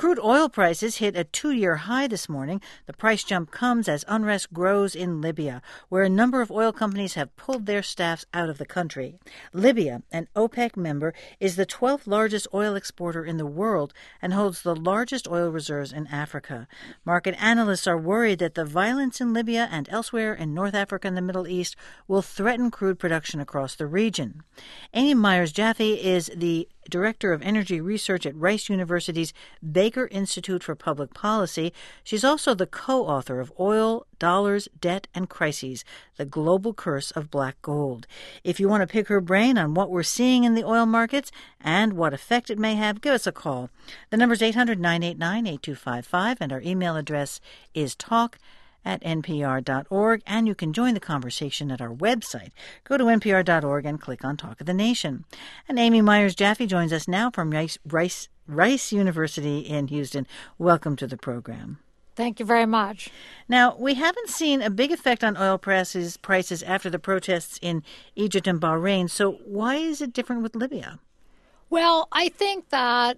Crude oil prices hit a 2-year high this morning. The price jump comes as unrest grows in Libya, where a number of oil companies have pulled their staffs out of the country. Libya, an OPEC member, is the 12th largest oil exporter in the world and holds the largest oil reserves in Africa. Market analysts are worried that the violence in Libya and elsewhere in North Africa and the Middle East will threaten crude production across the region. Amy Myers-Jaffe is the Director of Energy Research at Rice University's Baker Institute for Public Policy. She's also the co-author of Oil, Dollars, Debt, and Crises, The Global Curse of Black Gold. If you want to pick her brain on what we're seeing in the oil markets and what effect it may have, give us a call. The number's 800-989-8255, and our email address is talk@npr.org, and you can join the conversation at our website. Go to npr.org and click on Talk of the Nation. And Amy Myers-Jaffe joins us now from Rice University in Houston. Welcome to the program. Thank you very much. Now, we haven't seen a big effect on oil prices after the protests in Egypt and Bahrain, so why is it different with Libya? Well, I think that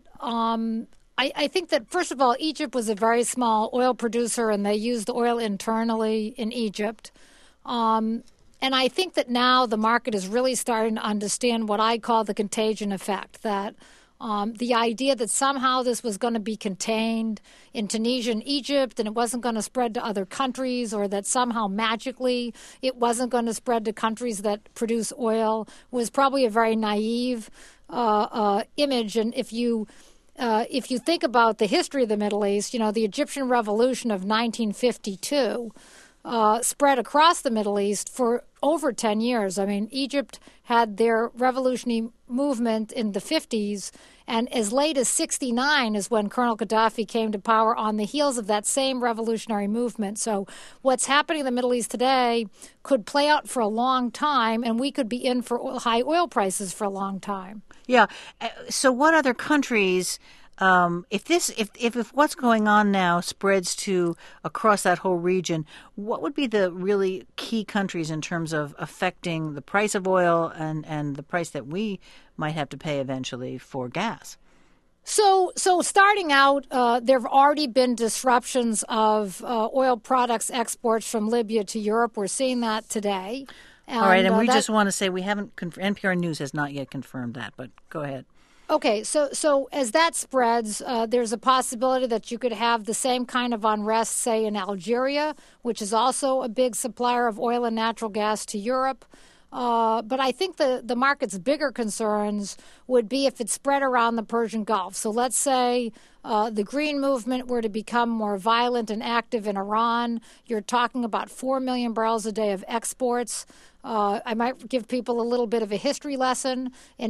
I think that, first of all, Egypt was a very small oil producer, and they used the oil internally in Egypt. And I think that now the market is really starting to understand what I call the contagion effect, that the idea that somehow this was going to be contained in Tunisia and Egypt and it wasn't going to spread to other countries, or that somehow magically it wasn't going to spread to countries that produce oil, was probably a very naive image. And if you think about the history of the Middle East, the Egyptian Revolution of 1952 spread across the Middle East for over 10 years. I mean, Egypt had their revolutionary movement in the 50s, and as late as 1969 is when Colonel Gaddafi came to power on the heels of that same revolutionary movement. So what's happening in the Middle East today could play out for a long time, and we could be in for high oil prices for a long time. Yeah. So what other countries, if what's going on now spreads to across that whole region, what would be the really key countries in terms of affecting the price of oil and the price that we might have to pay eventually for gas? So starting out, there have already been disruptions of oil products exports from Libya to Europe. We're seeing that today. All right, and we just want to say we haven't NPR News has not yet confirmed that, but go ahead. Okay, so as that spreads, there's a possibility that you could have the same kind of unrest, say, in Algeria, which is also a big supplier of oil and natural gas to Europe. But I think the market's bigger concerns would be if it spread around the Persian Gulf. So let's say the Green Movement were to become more violent and active in Iran. You're talking about 4 million barrels a day of exports. I might give people a little bit of a history lesson. In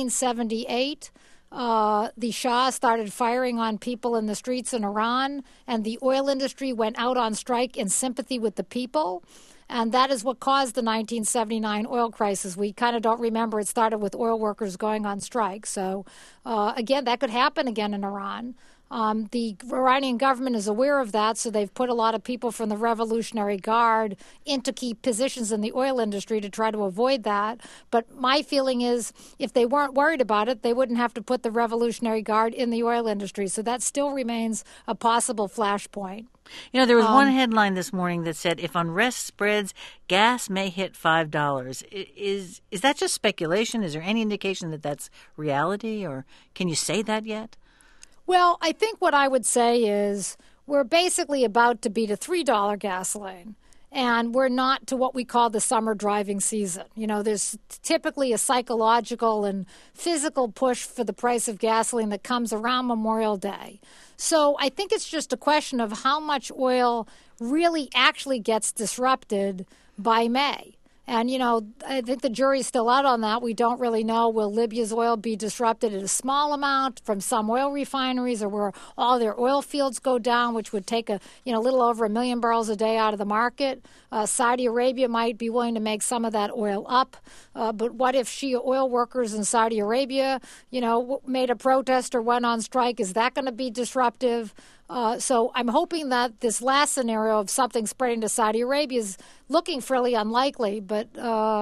1978, the Shah started firing on people in the streets in Iran, and the oil industry went out on strike in sympathy with the people. And that is what caused the 1979 oil crisis. We kind of don't remember it started with oil workers going on strike. So, again, that could happen again in Iran. The Iranian government is aware of that, so they've put a lot of people from the Revolutionary Guard into key positions in the oil industry to try to avoid that. But my feeling is if they weren't worried about it, they wouldn't have to put the Revolutionary Guard in the oil industry. So that still remains a possible flashpoint. There was one headline this morning that said, if unrest spreads, gas may hit $5. Is that just speculation? Is there any indication that that's reality, or can you say that yet? Well, I think what I would say is we're basically about to beat a $3 gasoline, and we're not to what we call the summer driving season. There's typically a psychological and physical push for the price of gasoline that comes around Memorial Day. So I think it's just a question of how much oil really actually gets disrupted by May. And, I think the jury's still out on that. We don't really know. Will Libya's oil be disrupted at a small amount from some oil refineries, or will all their oil fields go down, which would take a little over 1 million barrels a day out of the market? Saudi Arabia might be willing to make some of that oil up. But what if Shia oil workers in Saudi Arabia, made a protest or went on strike? Is that going to be disruptive? So I'm hoping that this last scenario of something spreading to Saudi Arabia is looking fairly unlikely, but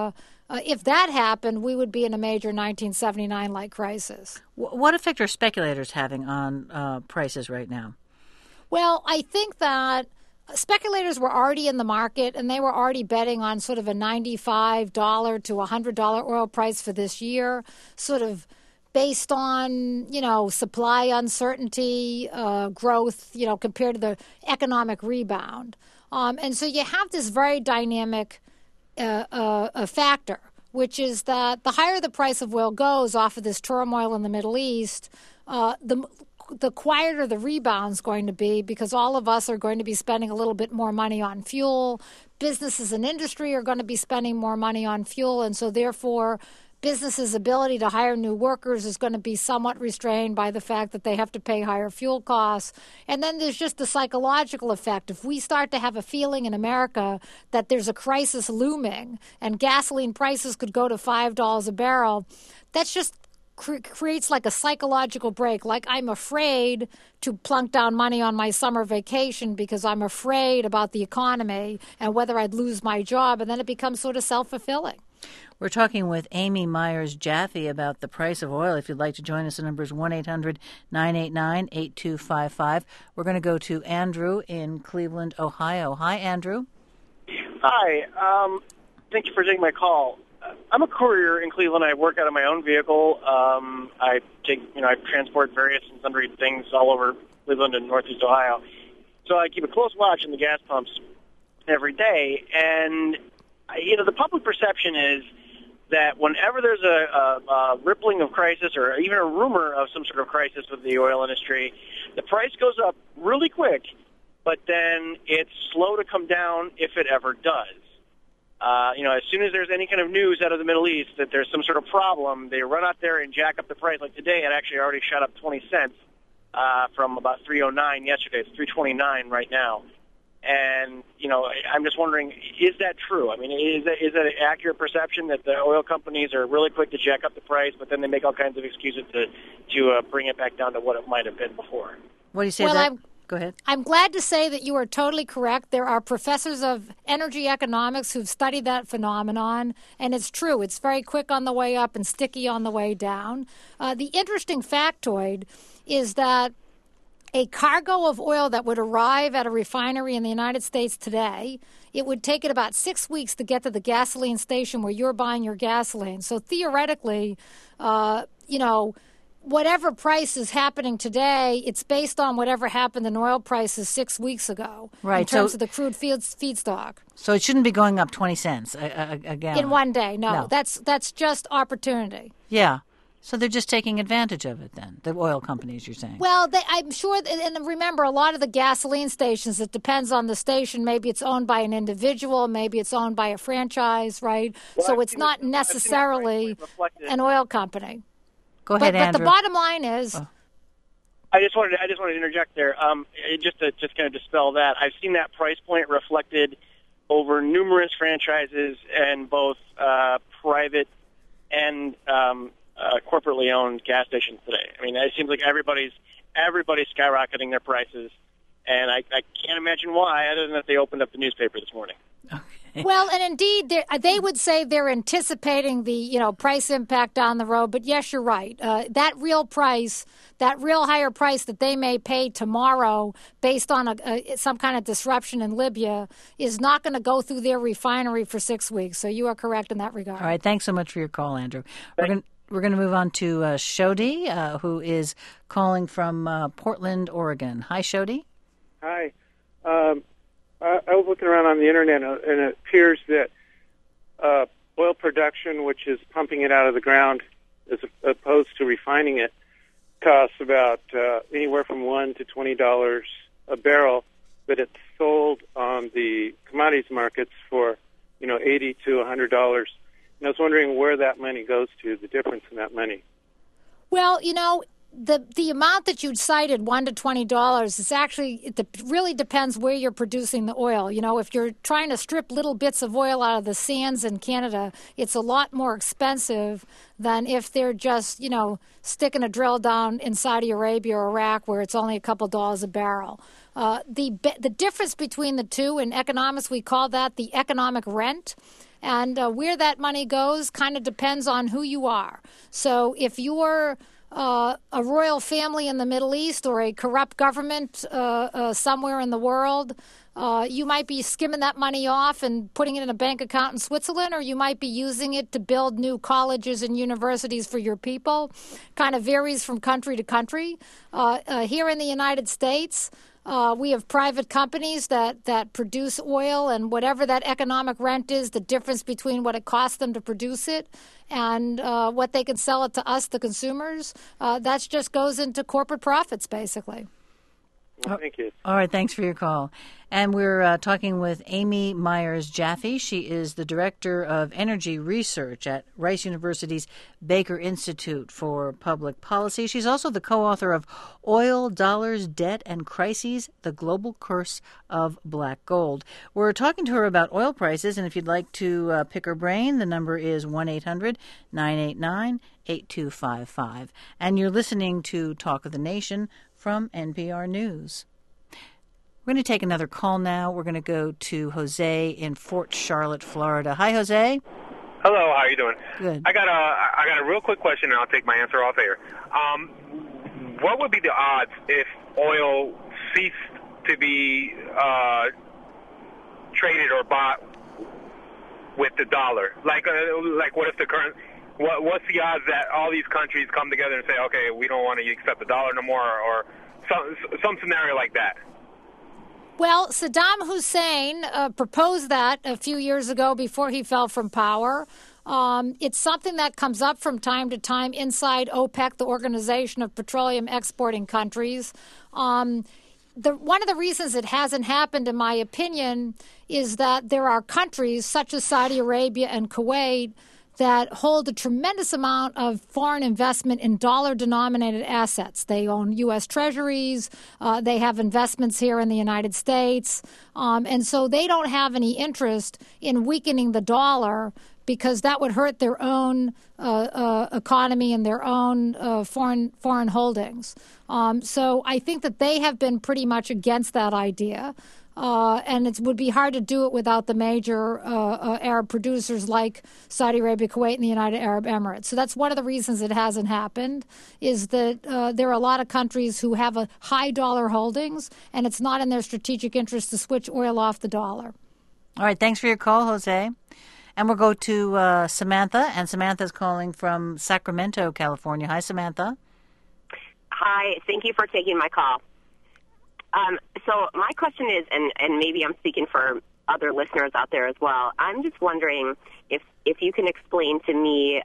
If that happened, we would be in a major 1979-like crisis. What effect are speculators having on prices right now? Well, I think that speculators were already in the market, and they were already betting on sort of a $95 to $100 oil price for this year, sort of based on, supply uncertainty, growth, compared to the economic rebound. And so you have this very dynamic factor, which is that the higher the price of oil goes off of this turmoil in the Middle East, the quieter the rebound's going to be, because all of us are going to be spending a little bit more money on fuel. Businesses and industry are going to be spending more money on fuel, and so therefore businesses' ability to hire new workers is going to be somewhat restrained by the fact that they have to pay higher fuel costs. And then there's just the psychological effect. If we start to have a feeling in America that there's a crisis looming and gasoline prices could go to $5 a barrel, that's just creates like a psychological break. Like, I'm afraid to plunk down money on my summer vacation because I'm afraid about the economy and whether I'd lose my job. And then it becomes sort of self-fulfilling. We're talking with Amy Myers Jaffe about the price of oil. If you'd like to join us, the number is 1-800-989-8255. We're going to go to Andrew in Cleveland, Ohio. Hi, Andrew. Hi. Thank you for taking my call. I'm a courier in Cleveland. I work out of my own vehicle. I transport various and sundry things all over Cleveland and Northeast Ohio. So I keep a close watch on the gas pumps every day. And, the public perception is that whenever there's a rippling of crisis or even a rumor of some sort of crisis with the oil industry, the price goes up really quick, but then it's slow to come down if it ever does. As soon as there's any kind of news out of the Middle East that there's some sort of problem, they run out there and jack up the price. Like today, it actually already shot up 20 cents from about 3.09 yesterday. It's 3.29 right now. And, I'm just wondering, is that true? I mean, is that an accurate perception that the oil companies are really quick to jack up the price, but then they make all kinds of excuses to bring it back down to what it might have been before? What do you say to that? Go ahead. I'm glad to say that you are totally correct. There are professors of energy economics who've studied that phenomenon, and it's true. It's very quick on the way up and sticky on the way down. The interesting factoid is that a cargo of oil that would arrive at a refinery in the United States today, it would take it about 6 weeks to get to the gasoline station where you're buying your gasoline. So theoretically, whatever price is happening today, it's based on whatever happened in oil prices 6 weeks ago, right, in terms of the crude feedstock. So it shouldn't be going up 20 cents a gallon. In one day, no. That's just opportunity. Yeah. So they're just taking advantage of it then, the oil companies, you're saying? Well, I'm sure, and remember, a lot of the gasoline stations, it depends on the station. Maybe it's owned by an individual, maybe it's owned by a franchise, right? Well, so it's not necessarily an oil company. Go ahead, Andrew. But the bottom line is... I just wanted to interject there, just to kind of dispel that. I've seen that price point reflected over numerous franchises and both private and corporately owned gas stations today. I mean, it seems like everybody's skyrocketing their prices, and I can't imagine why, other than that they opened up the newspaper this morning. Okay. Well, and indeed, they would say they're anticipating the price impact down the road. But yes, you're right. That real higher price that they may pay tomorrow, based on some kind of disruption in Libya, is not going to go through their refinery for 6 weeks. So you are correct in that regard. All right. Thanks so much for your call, Andrew. We're going to move on to Shodi, who is calling from Portland, Oregon. Hi, Shodi. Hi. I was looking around on the internet, and it appears that oil production, which is pumping it out of the ground, as opposed to refining it, costs about anywhere from $1 to $20 a barrel, but it's sold on the commodities markets for $80 to $100. And I was wondering where that money goes to, the difference in that money. Well, the amount that you cited, $1 to $20, is actually, it really depends where you're producing the oil. If you're trying to strip little bits of oil out of the sands in Canada, it's a lot more expensive than if they're just, sticking a drill down in Saudi Arabia or Iraq where it's only a couple dollars a barrel. The difference between the two, in economics we call that the economic rent. And where that money goes kind of depends on who you are. So if you're a royal family in the Middle East or a corrupt government somewhere in the world, you might be skimming that money off and putting it in a bank account in Switzerland, or you might be using it to build new colleges and universities for your people. Kind of varies from country to country. Here in the United States, we have private companies that produce oil, and whatever that economic rent is, the difference between what it costs them to produce it and what they can sell it to us, the consumers, that just goes into corporate profits, basically. Well, thank you. All right, thanks for your call. And we're talking with Amy Myers Jaffe. She is the Director of Energy Research at Rice University's Baker Institute for Public Policy. She's also the co-author of Oil, Dollars, Debt, and Crises, The Global Curse of Black Gold. We're talking to her about oil prices, and if you'd like to pick her brain, the number is 1-800-989-8255. And you're listening to Talk of the Nation from NPR News. We're going to take another call now. We're going to go to Jose in Fort Charlotte, Florida. Hi, Jose. Hello, how are you doing? Good. I got a real quick question, and I'll take my answer off air. What would be the odds if oil ceased to be traded or bought with the dollar? Like what if the current? What's the odds that all these countries come together and say, okay, we don't want to accept the dollar no more, or some scenario like that? Well, Saddam Hussein proposed that a few years ago before he fell from power. It's something that comes up from time to time inside OPEC, the Organization of Petroleum Exporting Countries. One of the reasons it hasn't happened, in my opinion, is that there are countries such as Saudi Arabia and Kuwait that hold a tremendous amount of foreign investment in dollar-denominated assets. They own U.S. treasuries. They have investments here in the United States. And so they don't have any interest in weakening the dollar because that would hurt their own economy and their own foreign holdings. So I think that they have been pretty much against that idea. And it would be hard to do it without the major Arab producers like Saudi Arabia, Kuwait, and the United Arab Emirates. So that's one of the reasons it hasn't happened, is that there are a lot of countries who have a high dollar holdings, and it's not in their strategic interest to switch oil off the dollar. All right, thanks for your call, Jose. And we'll go to Samantha, and Samantha's calling from Sacramento, California. Hi, Samantha. Hi, thank you for taking my call. So my question is, and maybe I'm speaking for other listeners out there as well, I'm just wondering if you can explain to me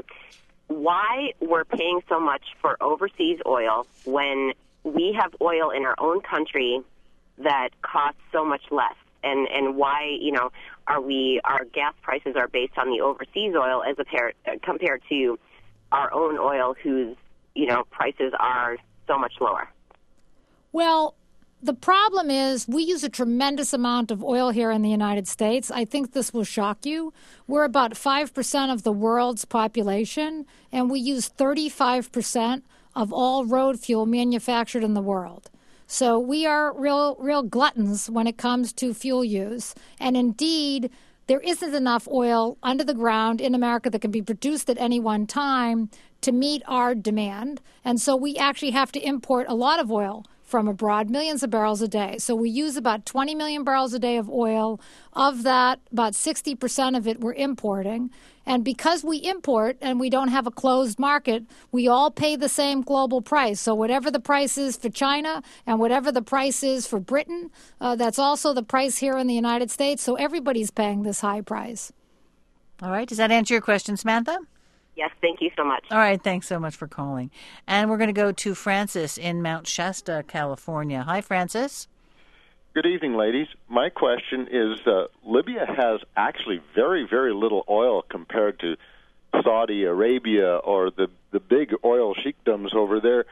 why we're paying so much for overseas oil when we have oil in our own country that costs so much less, and why, our gas prices are based on the overseas oil as compared to our own oil whose, prices are so much lower. Well, the problem is we use a tremendous amount of oil here in the United States. I think this will shock you. We're about 5% of the world's population, and we use 35% of all road fuel manufactured in the world. So we are real gluttons when it comes to fuel use. And indeed, there isn't enough oil under the ground in America that can be produced at any one time to meet our demand. And so we actually have to import a lot of oil from abroad, millions of barrels a day. So we use about 20 million barrels a day of oil. Of that, about 60% of it we're importing. And because we import and we don't have a closed market, we all pay the same global price. So whatever the price is for China and whatever the price is for Britain, that's also the price here in the United States. So everybody's paying this high price. All right. Does that answer your question, Samantha? Yes, thank you so much. All right, thanks so much for calling. And we're going to go to Francis in Mount Shasta, California. Hi, Francis. Good evening, ladies. My question is, Libya has actually very, very little oil compared to Saudi Arabia or the big oil sheikdoms over there.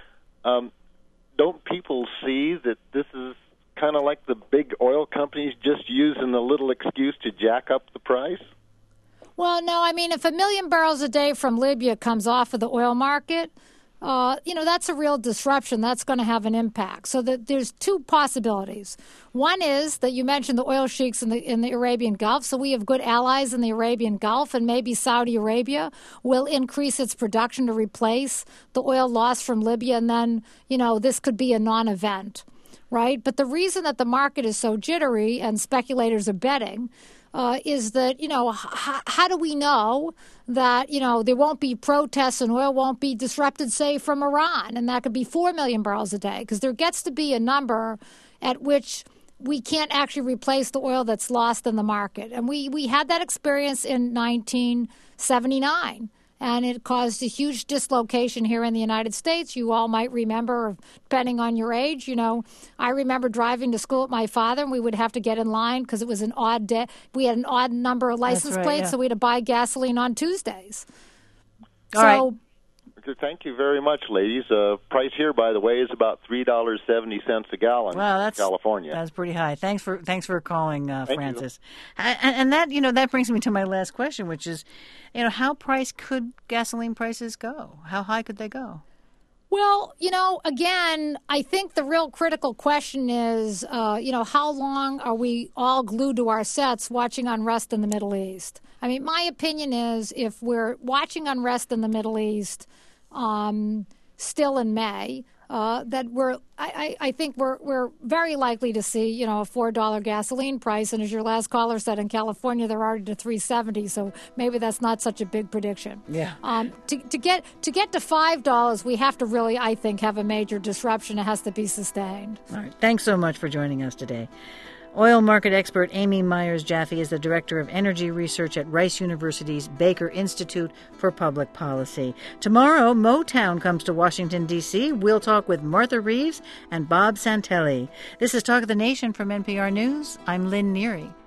Don't people see that this is kind of like the big oil companies just using a little excuse to jack up the price? Well, no, I mean, if 1 million barrels a day from Libya comes off of the oil market, that's a real disruption. That's going to have an impact. So there's two possibilities. One is that you mentioned the oil sheiks in the Arabian Gulf. So we have good allies in the Arabian Gulf, and maybe Saudi Arabia will increase its production to replace the oil lost from Libya, and then this could be a non-event, right? But the reason that the market is so jittery and speculators are betting is that, how do we know that, there won't be protests and oil won't be disrupted, say, from Iran? And that could be 4 million barrels a day, because there gets to be a number at which we can't actually replace the oil that's lost in the market. And we had that experience in 1979. And it caused a huge dislocation here in the United States. You all might remember, depending on your age, I remember driving to school with my father, and we would have to get in line because it was an odd day. We had an odd number of license plates, so we had to buy gasoline on Tuesdays. All right. Thank you very much, ladies. Price here, by the way, is about $3.70 a gallon in California. That's pretty high. Thanks for calling, Francis. And that brings me to my last question, which is, how could gasoline prices go? How high could they go? Well, again, I think the real critical question is, how long are we all glued to our sets watching unrest in the Middle East? I mean, my opinion is if we're watching unrest in the Middle East still in May, that I think we're very likely to see, a $4 gasoline price. And as your last caller said, in California, they're already to $3.70. So maybe that's not such a big prediction. Yeah. To get to $5, we have to really, I think, have a major disruption. It has to be sustained. All right. Thanks so much for joining us today. Oil market expert Amy Myers Jaffe is the director of energy research at Rice University's Baker Institute for Public Policy. Tomorrow, Motown comes to Washington, D.C. We'll talk with Martha Reeves and Bob Santelli. This is Talk of the Nation from NPR News. I'm Lynn Neary.